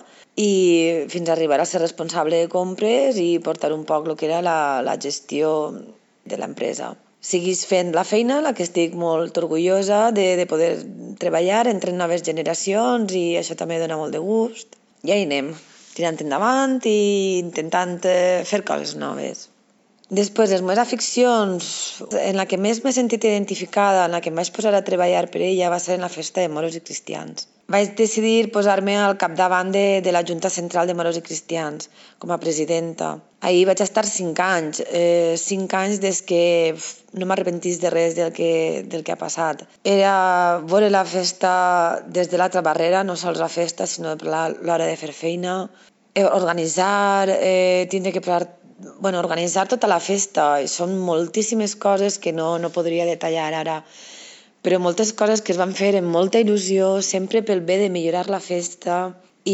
i fins a arribar a ser responsable de compres i portar un poc el que era la, la gestió de l'empresa. Siguis fent la feina, la que estic molt orgullosa de, de poder treballar entre noves generacions, i això també dona molt de gust. I ahí anem, tirant endavant i intentant fer coses noves. Després, les meves aficions, en la que més m'he sentit identificada, en la que em vaig posar a treballar per ella, va ser en la festa de moros i cristians. Vaig decidir posar-me al capdavant de, de la Junta Central de Moros i Cristians, com a presidenta. Ahir vaig estar cinc anys, eh, cinc anys des que no m'arrepentís de res del que, del que ha passat. Era veure la festa des de l'altra barrera, no sols la festa, sinó per l'hora de fer feina, eh, organitzar, eh, tindre que posar, bueno, organitzar tota la festa. Són moltíssimes coses que no, no podria detallar ara, però moltes coses que es van fer amb molta il·lusió, sempre pel bé de millorar la festa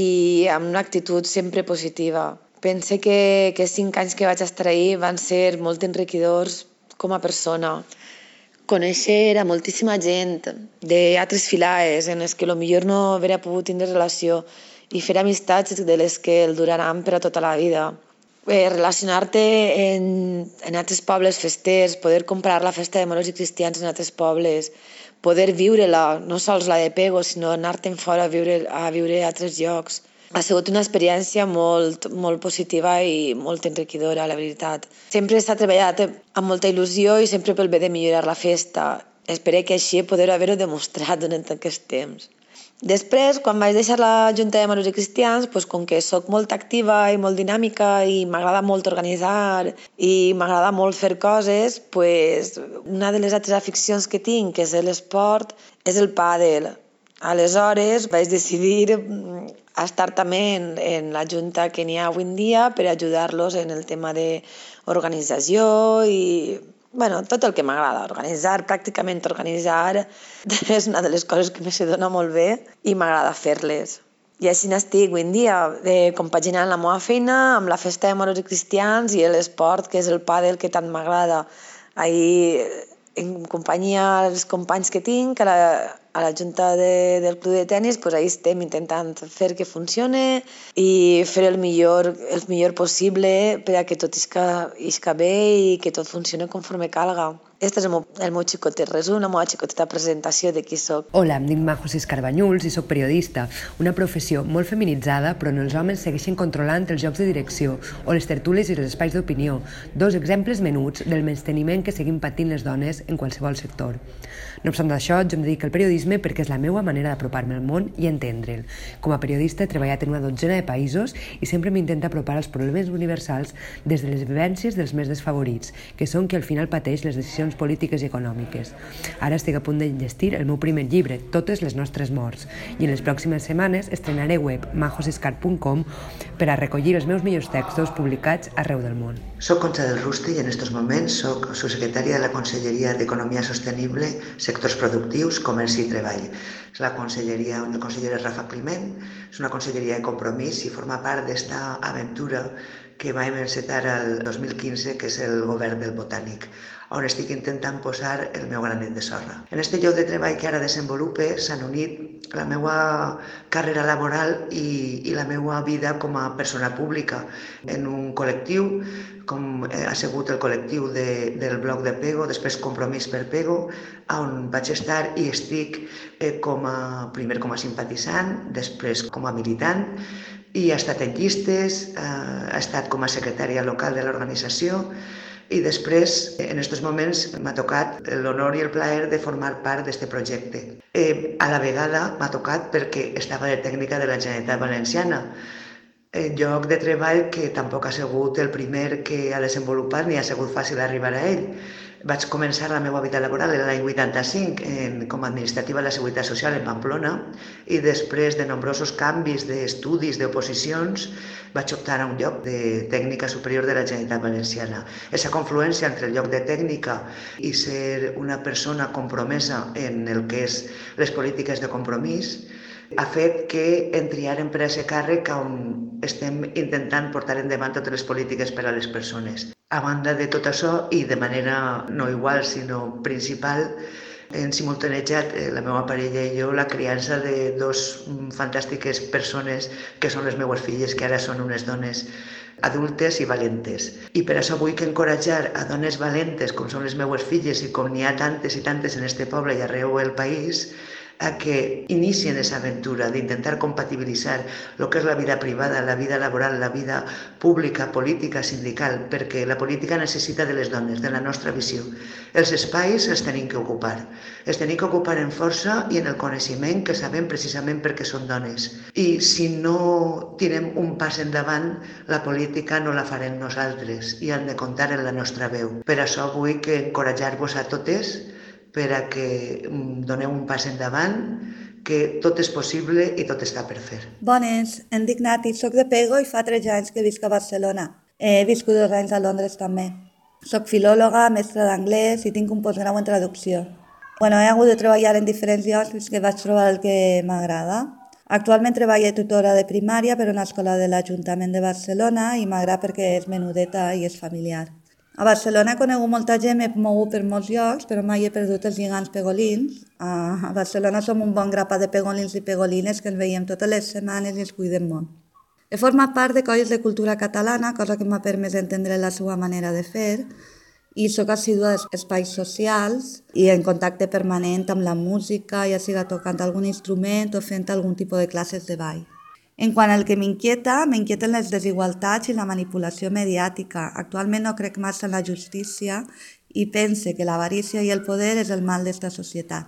i amb una actitud sempre positiva. Pense que, que cinc anys que vaig estar ahí van ser molt enriquidors com a persona. Conèixer a moltíssima gent d'altres filades en les que potser no hauria pogut tindre relació i fer amistats de les que el duraran per a tota la vida. Eh, relacionar-te en, en altres pobles festers, poder comprar la festa de moros i cristians en altres pobles, poder viure-la, no sols la de Pego, sinó anar-te'n fora a viure, a viure a altres llocs. Ha sigut una experiència molt, molt positiva i molt enriquidora, la veritat. Sempre s'ha treballat amb molta il·lusió i sempre pel bé de millorar la festa. Espero que així poder haver-ho demostrat durant aquest temps. Després, quan vaig deixar la Junta de Moros i Cristians, doncs, com que sóc molt activa i molt dinàmica i m'agrada molt organitzar i m'agrada molt fer coses, doncs, una de les altres aficions que tinc, que és l'esport, és el pàdel. Aleshores vaig decidir estar també en, en la Junta que n'hi ha avui en dia per ajudar-los en el tema d'organització i bueno, tot el que m'agrada, organitzar, pràcticament organitzar, és una de les coses que me se dona molt bé i m'agrada fer-les. I així n'estic avui en dia, eh, compaginant la meva feina amb la festa de moros i cristians i l'esport, que és el pàdel que tant m'agrada. Ahir, en companyia dels companys que tinc, a la, a la junta de, del club de tennis, doncs ahir estem intentant fer que funcione i fer el millor, el millor possible per a que tot isca, isca bé i que tot funcione conforme calga. Este és el meu, el meu xicotet resum, la meva xicoteta presentació de qui soc. Hola, em dic Majo Ciscar Banyuls i soc periodista, una professió molt feminitzada, però on els homes segueixen controlant els jocs de direcció o les tertúlies i els espais d'opinió, dos exemples menuts del menysteniment que seguim patint les dones en qualsevol sector. No obstant això, jo em dedico al periodisme perquè és la meva manera d'apropar-me al món i entendre'l. Com a periodista he treballat en una dotzena de països i sempre m'intenta apropar als problemes universals des de les vivències dels més desfavorits, que són qui al final pateix les decisions polítiques i econòmiques. Ara estic a punt d'enllestir el meu primer llibre, Totes les nostres morts, i en les pròximes setmanes estrenaré web majo ciscar punt com per a recollir els meus millors textos publicats arreu del món. Soc Concha del Ruste i en estos moments soc subsecretària de la Conselleria d'Economia Sostenible, Sectors Productius, Comerç i Treball. És la conselleria on el conseller és Rafa Climent, és una conselleria de compromís i forma part d'esta aventura que vam encetar el dos mil quinze, que és el govern del Botànic, on estic intentant posar el meu granet de sorra. En este lloc de treball que ara desenvolupe s'han unit la meva carrera laboral i, i la meva vida com a persona pública en un col·lectiu, com ha sigut el col·lectiu de, del blog de Pego, després Compromís per Pego, on vaig estar i estic eh, com a, primer com a simpatitzant, després com a militant, i ha estat en llistes, eh, ha estat com a secretària local de l'organització, i després, en aquests moments, m'ha tocat l'honor i el plaer de formar part d'aquest projecte. Eh, a la vegada m'ha tocat perquè estava de tècnica de la Generalitat Valenciana, en lloc de treball que tampoc ha sigut el primer que ha desenvolupat ni ha sigut fàcil arribar a ell. Vaig començar la meva vida laboral l'any vuitanta-cinc en, com a administrativa de la Seguretat Social en Pamplona i després de nombrosos canvis d'estudis, d'oposicions, vaig optar a un lloc de tècnica superior de la Generalitat Valenciana. Aquesta confluència entre el lloc de tècnica i ser una persona compromesa en el que és les polítiques de compromís ha fet que en triaren per a ser càrrec on estem intentant portar endavant totes les polítiques per a les persones. A banda de tot això, i de manera no igual sinó principal, hem simultanejat, la meva parella i jo, la criança de dos fantàstiques persones que són les meues filles, que ara són unes dones adultes i valentes. I per això vull que encoratjar a dones valentes, com són les meues filles i com n'hi ha tantes i tantes en este poble i arreu el país, a que inicien esa aventura d'intentar compatibilitzar el que és la vida privada, la vida laboral, la vida pública, política, sindical, perquè la política necessita de les dones, de la nostra visió. Els espais els tenim que ocupar. Els tenim que ocupar en força i en el coneixement que sabem precisament perquè són dones. I si no tirem un pas endavant, la política no la farem nosaltres i han de comptar en la nostra veu. Per això vull que encoratjar-vos a totes per a que doneu un pas endavant, que tot és possible i tot està per fer. Bones, em dic Nati, soc de Pego i fa tres anys que visc a Barcelona. He viscut dos anys a Londres també. Soc filòloga, mestra d'anglès i tinc un postgrau en traducció. Bueno, he hagut de treballar en diferents llocs fins que vaig trobar el que m'agrada. Actualment treballo tutora de primària per una escola de l'Ajuntament de Barcelona i m'agrada perquè és menudeta i és familiar. A Barcelona he conegut molta gent, m'he mogut per molts llocs, però mai he perdut els lligams pegolins. A Barcelona som un bon grapa de pegolins i pegolines que ens veiem totes les setmanes i ens cuidem molt. He format part de colles de cultura catalana, cosa que m'ha permès entendre la seva manera de fer, i sóc assidua als espais socials i en contacte permanent amb la música, ja siga tocant algun instrument o fent algun tipus de classes de ball. En quant al que m'inquieta, m'inquieten les desigualtats i la manipulació mediàtica. Actualment no crec massa en la justícia i pense que l'avarícia i el poder és el mal d'esta societat.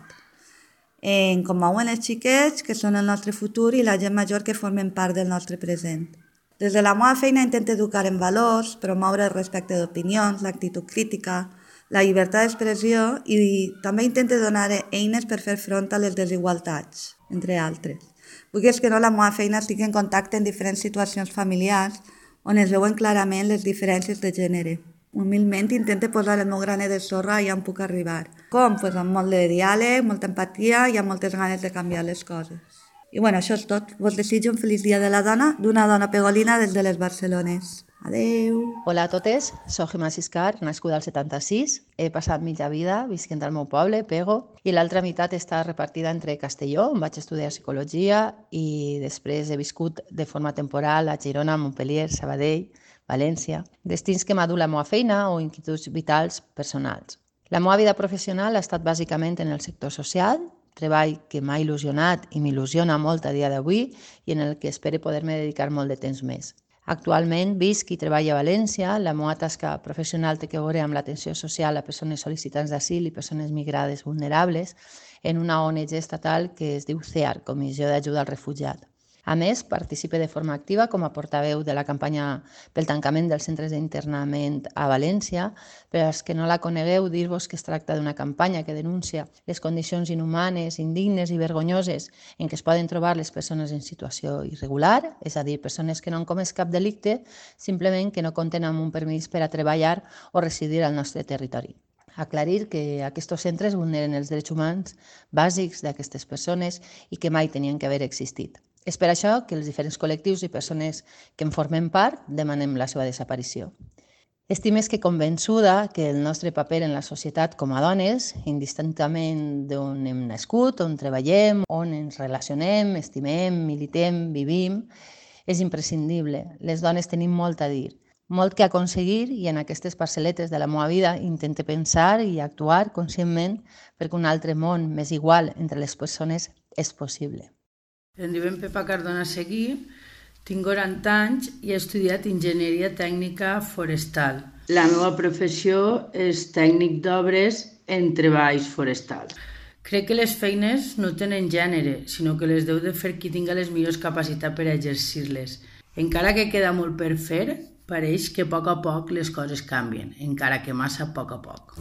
En com veuen els xiquets, que són el nostre futur, i la gent major que formen part del nostre present. Des de la meva feina intento educar en valors, promoure el respecte d'opinions, l'actitud crítica, la llibertat d'expressió i també intento donar eines per fer front a les desigualtats, entre altres. Vull que no la meva feina estigui en contacte en diferents situacions familiars on es veuen clarament les diferències de gènere. Humilment intento posar el meu granet de sorra i ja em puc arribar. Com? Pues amb molt de diàleg, molta empatia i amb moltes ganes de canviar les coses. I bueno, això és tot. Vos desitjo un feliç dia de la dona d'una dona pegolina des de les Barcelones. Adeu. Hola a totes, soc Gemma Siscar, nascuda al setanta-sis. He passat mitja vida visquent al meu poble, Pego, i l'altra meitat està repartida entre Castelló, on vaig estudiar psicologia, i després he viscut de forma temporal a Girona, Montpellier, Sabadell, València, destins que m'ha dut la meva feina o inquietuds vitals personals. La meva vida professional ha estat bàsicament en el sector social, treball que m'ha il·lusionat i m'il·lusiona molt a dia d'avui i en el que espero poder-me dedicar molt de temps més. Actualment visc i treballo a València. La meva tasca professional té a veure amb l'atenció social a persones sol·licitants d'asil i persones migrades vulnerables en una O N G estatal que es diu C E A R, Comissió d'Ajuda al Refugiat. A més, participe de forma activa com a portaveu de la campanya pel tancament dels centres d'internament a València. Per als que no la conegueu, dir-vos que es tracta d'una campanya que denuncia les condicions inhumanes, indignes i vergonyoses en què es poden trobar les persones en situació irregular, és a dir, persones que no han comès cap delicte, simplement que no compten amb un permís per a treballar o residir al nostre territori. Aclarir que aquests centres vulneren els drets humans bàsics d'aquestes persones i que mai tenien que haver existit. És per això que els diferents col·lectius i persones que en formem part demanem la seva desaparició. Estic més que convençuda que el nostre paper en la societat com a dones, indistintament d'on hem nascut, on treballem, on ens relacionem, estimem, militem, vivim, és imprescindible. Les dones tenim molt a dir, molt que aconseguir i en aquestes parcel·letes de la meva vida intento pensar i actuar conscientment perquè un altre món més igual entre les persones és possible. Em diuen Pepa Cardona Seguí, tinc quaranta anys i he estudiat Enginyeria Tècnica Forestal. La meva professió és tècnic d'obres en treballs forestals. Crec que les feines no tenen gènere, sinó que les deu de fer qui tinga les millors capacitats per exercir-les. Encara que queda molt per fer, pareix que a poc a poc les coses canvien, encara que massa a poc a poc.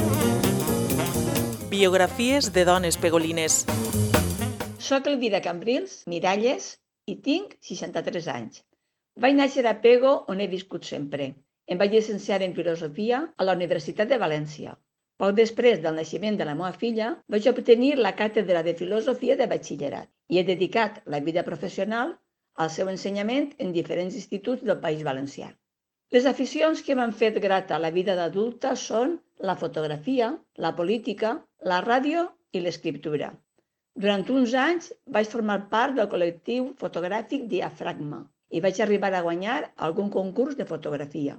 Biografies de dones pegolines. Soc Elvira Cambrils, Miralles, i tinc seixanta-tres anys. Vaig néixer a Pego, on he viscut sempre. Em vaig llicenciar en Filosofia a la Universitat de València. Poc després del naixement de la meva filla, vaig obtenir la càtedra de Filosofia de batxillerat i he dedicat la vida professional al seu ensenyament en diferents instituts del País Valencià. Les aficions que m'han fet grata la vida d'adulta són la fotografia, la política, la ràdio i l'escriptura. Durant uns anys vaig formar part del col·lectiu fotogràfic Diafragma i vaig arribar a guanyar algun concurs de fotografia.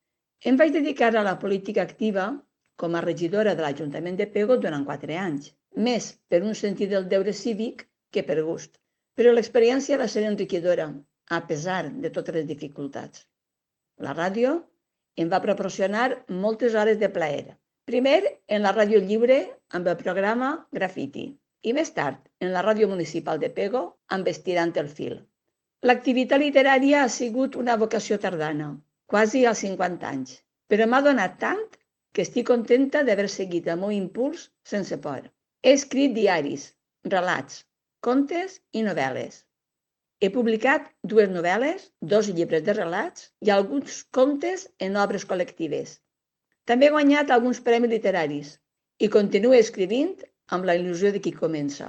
Em vaig dedicar a la política activa com a regidora de l'Ajuntament de Pego durant quatre anys, més per un sentit del deure cívic que per gust. Però l'experiència va ser enriquidora, a pesar de totes les dificultats. La ràdio em va proporcionar moltes hores de plaer. Primer, en la ràdio lliure amb el programa Graffiti i més tard, en la ràdio municipal de Pego amb Estirant el fil. L'activitat literària ha sigut una vocació tardana, quasi als cinquanta anys, però m'ha donat tant que estic contenta d'haver seguit el meu impuls sense por. He escrit diaris, relats, contes i novel·les. He publicat dues novel·les, dos llibres de relats i alguns contes en obres col·lectives. També he guanyat alguns premis literaris i continuo escrivint amb la il·lusió de qui comença.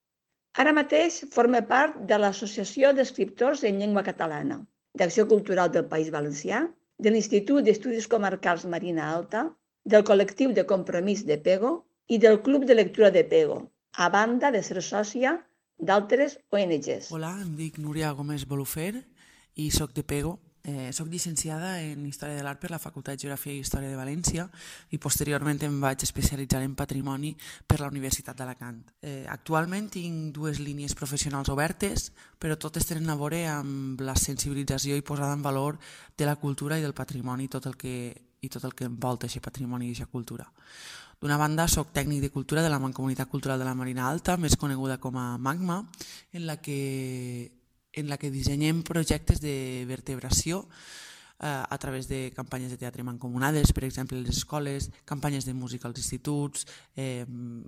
Ara mateix formo part de l'Associació d'Escriptors en Llengua Catalana, d'Acció Cultural del País Valencià, de l'Institut d'Estudis Comarcals Marina Alta, del col·lectiu de Compromís de Pego i del Club de Lectura de Pego, a banda de ser sòcia d'altres O N Ges. Hola, em dic Núria Gómez Bolufer i soc de Pego. Eh, soc llicenciada en Història de l'Art per la Facultat de Geografia i Història de València i posteriorment em vaig especialitzar en Patrimoni per la Universitat d'Alacant. Eh, actualment tinc dues línies professionals obertes, però totes tenen a veure amb la sensibilització i posada en valor de la cultura i del patrimoni tot el que, i tot el que envolta aquest patrimoni i aquesta cultura. D'una banda, soc tècnic de cultura de la Mancomunitat Cultural de la Marina Alta, més coneguda com a MAGMA, en la que en la que dissenyem projectes de vertebració eh, a través de campanyes de teatre mancomunades, per exemple, a les escoles, campanyes de música als instituts, eh,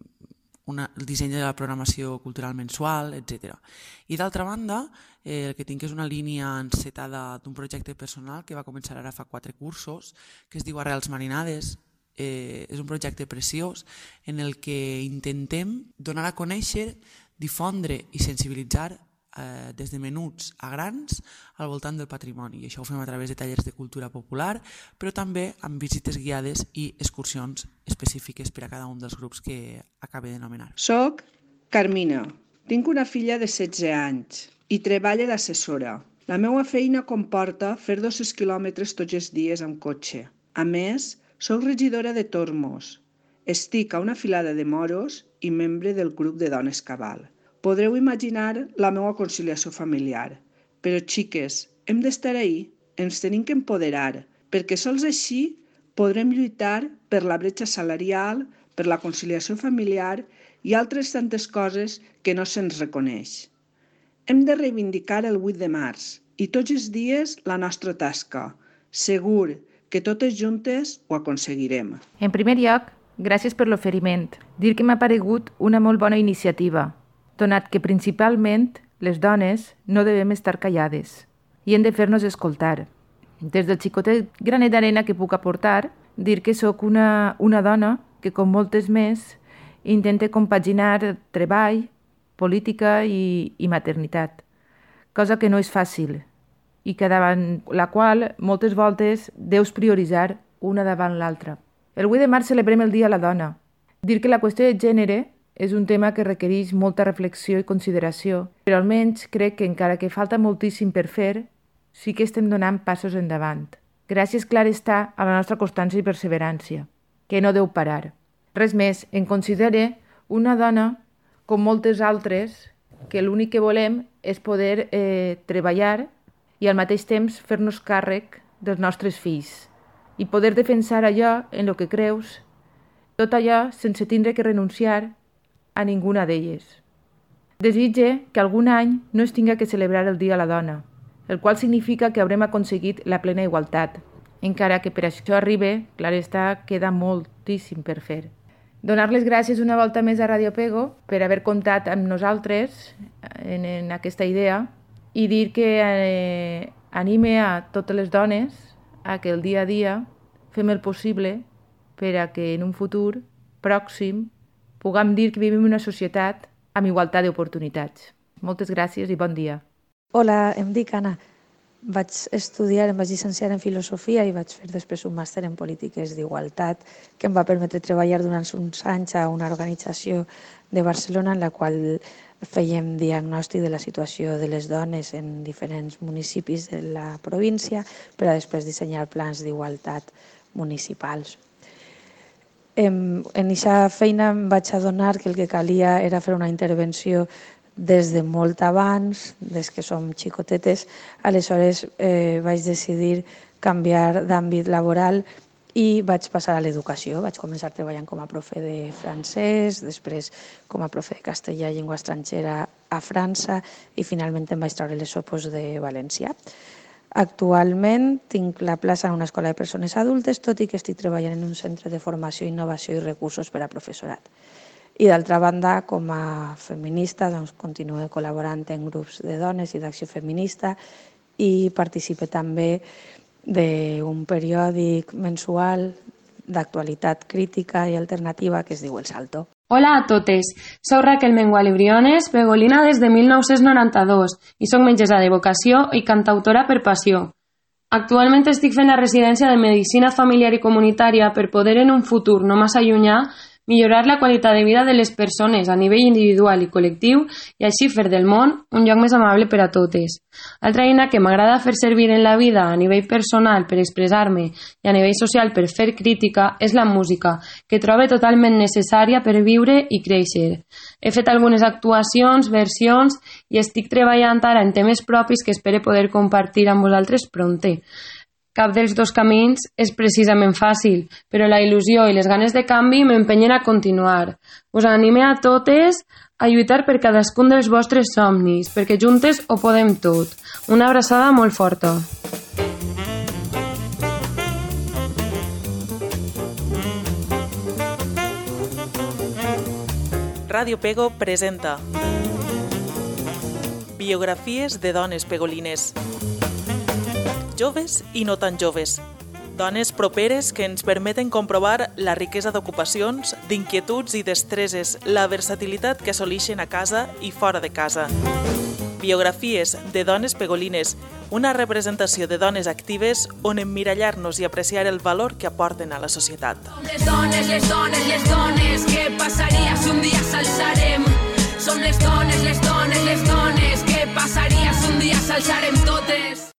una, el disseny de la programació cultural mensual, etcètera. I d'altra banda, eh, el que tinc és una línia encetada d'un projecte personal que va començar ara fa quatre cursos, que es diu Arrels Marinades. Eh, és un projecte preciós en el que intentem donar a conèixer, difondre i sensibilitzar eh, des de menuts a grans al voltant del patrimoni. I això ho fem a través de tallers de cultura popular, però també amb visites guiades i excursions específiques per a cada un dels grups que acabé d'anomenar. Soc Carmina, tinc una filla de setze anys i treballo d'assessora. La meva feina comporta fer dos quilòmetres tots els dies amb cotxe. A més, soc regidora de Tormos. Estic a una filada de moros i membre del grup de dones Cabal. Podreu imaginar la meva conciliació familiar. Però, xiques, hem d'estar ahí, ens tenim que empoderar, perquè sols així podrem lluitar per la bretxa salarial, per la conciliació familiar i altres tantes coses que no se'ns reconeix. Hem de reivindicar el vuit de març i tots els dies la nostra tasca. Segur que totes juntes ho aconseguirem. En primer lloc, gràcies per l'oferiment. Dir que m'ha paregut una molt bona iniciativa, donat que principalment les dones no devem estar callades i hem de fer-nos escoltar. Des del xicotet granet d'arena que puc aportar, dir que sóc una, una dona que, com moltes més, intenta compaginar treball, política i, i maternitat, cosa que no és fàcil i que davant la qual moltes voltes deus prioritzar una davant l'altra. El vuit de març celebrem el Dia a la Dona. Dir que la qüestió de gènere és un tema que requereix molta reflexió i consideració, però almenys crec que encara que falta moltíssim per fer, sí que estem donant passos endavant. Gràcies, clar està, a la nostra constància i perseverància, que no deu parar. Res més, em considere una dona, com moltes altres, que l'únic que volem és poder eh, treballar i al mateix temps fer-nos càrrec dels nostres fills i poder defensar allò en el que creus, tot allò sense tindre que renunciar a ninguna d'elles. Desitge que algun any no es tinga que celebrar el Dia a la Dona, el qual significa que haurem aconseguit la plena igualtat, encara que per això arribi, clar està, queda moltíssim per fer. Donar les gràcies una volta més a Radio Pego per haver comptat amb nosaltres en, en aquesta idea i dir que eh, anime a totes les dones a que el dia a dia fem el possible per a que en un futur pròxim puguem dir que vivim en una societat amb igualtat d'oportunitats. Moltes gràcies i bon dia. Hola, em dic Anna. Vaig estudiar, em vaig llicenciar en filosofia i vaig fer després un màster en polítiques d'igualtat que em va permetre treballar durant uns anys a una organització de Barcelona en la qual fèiem diagnòstic de la situació de les dones en diferents municipis de la província per a després dissenyar plans d'igualtat municipals. En aquesta feina em vaig adonar que el que calia era fer una intervenció des de molt abans, des que som xicotetes. Aleshores eh, vaig decidir canviar d'àmbit laboral i vaig passar a l'educació. Vaig començar treballant com a profe de francès, després com a profe de castellà i llengua estrangera a França i finalment em vaig treure les sopos de valencià. Actualment tinc la plaça en una escola de persones adultes, tot i que estic treballant en un centre de formació, innovació i recursos per a professorat. I d'altra banda, com a feminista, doncs, continuo col·laborant en grups de dones i d'acció feminista i participe també d'un periòdic mensual d'actualitat crítica i alternativa que es diu El Salto. Hola a totes, soc Raquel Mengual i Briones, pegolina des de mil nou-cents noranta-dos i soc metgessa de vocació i cantautora per passió. Actualment estic fent la residència de Medicina Familiar i Comunitària per poder en un futur no massa llunyà millorar la qualitat de vida de les persones a nivell individual i col·lectiu i així fer del món un lloc més amable per a totes. Altra eina que m'agrada fer servir en la vida a nivell personal per expressar-me i a nivell social per fer crítica és la música, que trobo totalment necessària per viure i créixer. He fet algunes actuacions, versions i estic treballant ara en temes propis que espero poder compartir amb vosaltres prompte. Cap dels dos camins és precisament fàcil, però la il·lusió i les ganes de canvi m'empenyen a continuar. Us anime a totes a lluitar per cadascun dels vostres somnis, perquè juntes ho podem tot. Una abraçada molt forta. Ràdio Pego presenta Biografies de dones pegolines. Joves i no tan joves. Dones properes que ens permeten comprovar la riquesa d'ocupacions, d'inquietuds i destreses, la versatilitat que assoleixen a casa i fora de casa. Biografies de dones pegolines, una representació de dones actives on emmirallar-nos i apreciar el valor que aporten a la societat. Som les dones, les dones, les dones, què passaria si un dia s'alçarem? Som les dones, les dones, les dones, què passaria si un dia s'alçarem totes?